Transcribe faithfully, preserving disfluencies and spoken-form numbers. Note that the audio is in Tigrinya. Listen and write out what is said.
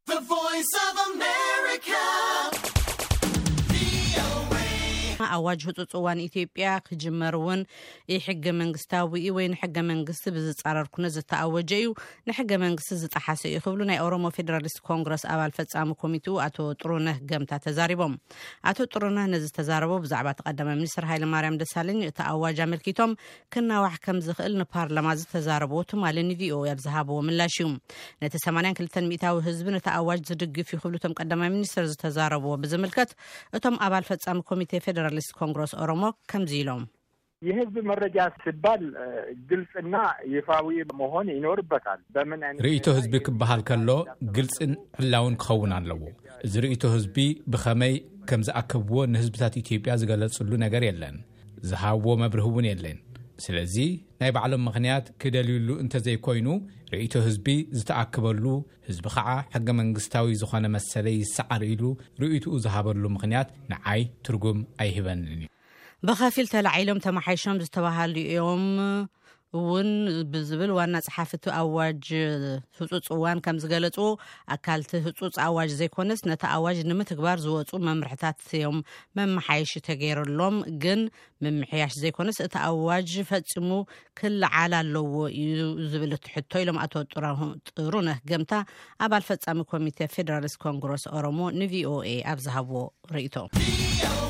The Voice of America. አዋጅ ህጹጽዋን ኢትዮጵያ ክጅመርውን የሕገ መንግስታዊ ወይን ሕገ መንግስት ብዝጻረር ኩነ ዝተአወጀዩ ንሕገ መንግስት ዝጣሐሰ ይኽብሉ ናይ ኦሮሞ ፌደራሊስት ኮንግረስ አባል ፈጻሚ ኮሚቴው አቶ ጥሩነህ ገምታ ተዛሪቦም አቶ ጥሩነህ ነዚ ተዛረቦ ብዛዕባ ተቀዳማይ ሚኒስትር ኃይለ ማርያም ደሳለኝ ተአዋጅ አመልኪቶም ክናዋሕ ከም ዝኽእል ንፓርላማ ዝተዛረቦ ትማልን ቪኦ ያብዛሃቦ ምላሽዩ ነቲ ሰማንያ ክልተ ሚእታዊ ህዝብ ነተአዋጅ ዝድግፍ ይኽብሉ ቶም ቀዳማይ ሚኒስትር ዝተዛረቦ በዝምልከት እቶም አባል ፈጻሚ ኮሚቴ ፌደራል ኮንግረስ ኦሮሞ ከምዚሎም የህዝብ መረጃ ሲባል ግልጽና ይፋዊ መሆን ይኖርበታል በምን አይነት ርኢቶ ህዝብ ክበሃል ከሎ ግልጽን ሕላውን ክኸውን ኣለዎ እዚ ርኢቶ ህዝቢ ብኸመይ ከም ዝኣከብዎ ንህዝብታት ኢትዮጵያ ዝገለጽሉ ነገር የለን ዝሃብዎ መብርህውን የለን ስለዚ ናይ ባዕሎም ምኽንያት ክደልዩሉ እንተዘይኮይኑ ርኢቶ ህዝቢ ዝተኣክበሉ ህዝቢ ከዓ ሕገ መንግስታዊ ዝኾነ መሰለይ ይሰዓር ኢሉ ርኢቱኡ ዝሃበሉ ምኽንያት ንዓይ ትርጉም ኣይህበንን በኸፊል ተላዒሎም ተማሓይሾም ዝተባሃሉ እዮም ውን ብዝብል ዋና ጸሓፍቱ አዋጅ ህጹጽዋን ከም ዝገለጹ አካልቲ ህጹጽ አዋጅ ዘይኮነስ ነታ አዋጅ ንምትግባር ዝወጹ መምርሕታት እዮም መምሓይሽ ተገይሩሎም ግን መምሕያሽ ዘይኮነስ እቲ አዋጅ ፈጽሙ ክልዓል ኣለዎ ዝብል ትሕቶ ኢሎም አቶ ጥሩነህ ገምታ አባል ፈጻሚ ኮሚቴ ፌደራሊስት ኮንግረስ ኦሮሞ ንቪኦኤ አብዛሃቦ ርኢቶ